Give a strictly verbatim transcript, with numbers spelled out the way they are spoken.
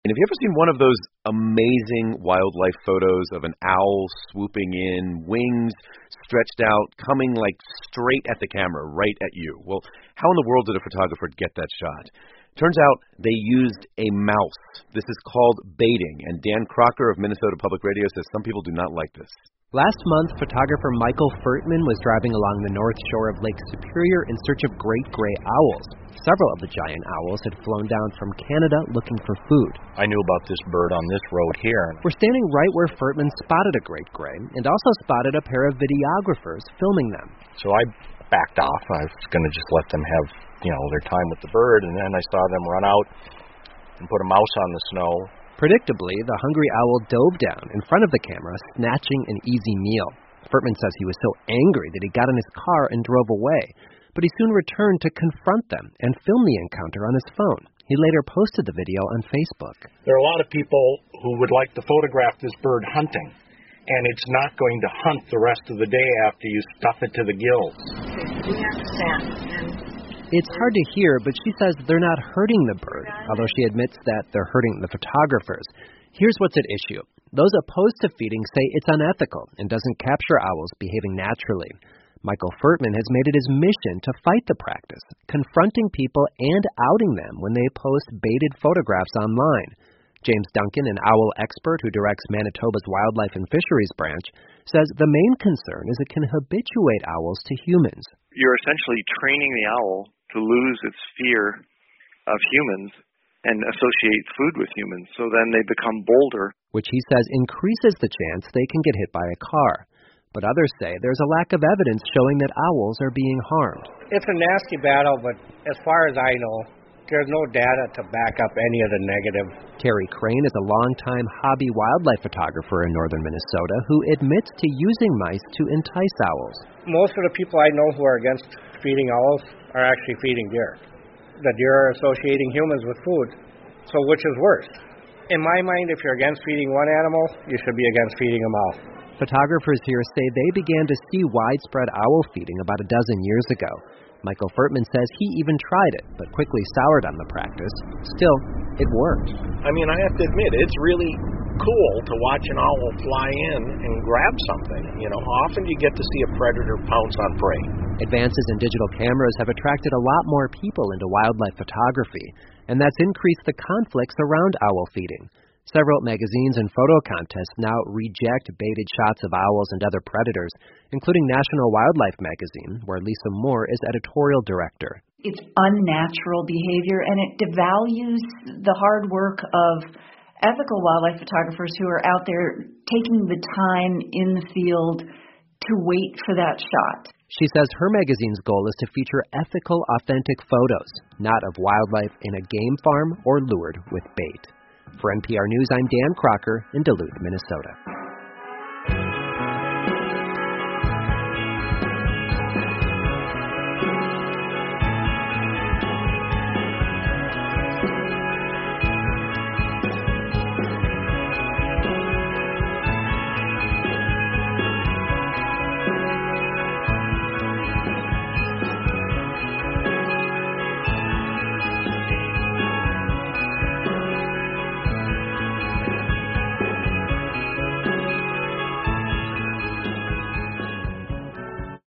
Have you ever seen one of those amazing wildlife photos of an owl swooping in, wings stretched out, coming like straight at the camera, right at you? Well, how in the world did a photographer get that shot? Turns out they used a mouse. This is called baiting, and Dan Crocker of Minnesota Public Radio says some people do not like this. Last month, photographer Michael Furtman was driving along the north shore of Lake Superior in search of great gray owls. Several of the giant owls had flown down from Canada looking for food. I knew about this bird on this road here. We're standing right where Furtman spotted a great gray and also spotted a pair of videographers filming them. So I backed off. I was going to just let them have, you know, their time with the bird, and then I saw them run out and put a mouse on the snow. Predictably, the hungry owl dove down in front of the camera, snatching an easy meal. Furtman says he was so angry that he got in his car and drove away, but he soon returned to confront them and film the encounter on his phone. He later posted the video on Facebook. There are a lot of people who would like to photograph this bird hunting, and it's not going to hunt the rest of the day after you stuff it to the gills. We understand. And It's hard to hear, but she says they're not hurting the bird, although she admits that they're hurting the photographers. Here's what's at issue. Those opposed to feeding say it's unethical and doesn't capture owls behaving naturally. Michael Furtman has made it his mission to fight the practice, confronting people and outing them when they post baited photographs online. James Duncan, an owl expert who directs Manitoba's Wildlife and Fisheries Branch, says the main concern is it can habituate owls to humans. You're essentially training the owl to lose its fear of humans and associate food with humans, so then they become bolder. Which he says increases the chance they can get hit by a car. But others say there's a lack of evidence showing that owls are being harmed. It's a nasty battle, but as far as I know, there's no data to back up any of the negative. Terry Crane is a longtime hobby wildlife photographer in northern Minnesota who admits to using mice to entice owls. Most of the people I know who are against feeding owls are actually feeding deer. The deer are associating humans with food, so which is worse? In my mind, if you're against feeding one animal, you should be against feeding them all. Photographers here say they began to see widespread owl feeding about a dozen years ago. Michael Furtman says he even tried it, but quickly soured on the practice. Still, it worked. I mean, I have to admit, it's really cool to watch an owl fly in and grab something. You know, often you get to see a predator pounce on prey. Advances in digital cameras have attracted a lot more people into wildlife photography, and that's increased the conflicts around owl feeding. Several magazines and photo contests now reject baited shots of owls and other predators, including National Wildlife Magazine, where Lisa Moore is editorial director. it's unnatural behavior, and it devalues the hard work of ethical wildlife photographers who are out there taking the time in the field to wait for that shot. She says her magazine's goal is to feature ethical, authentic photos, not of wildlife in a game farm or lured with bait. For N P R News, I'm Dan Crocker in Duluth, Minnesota.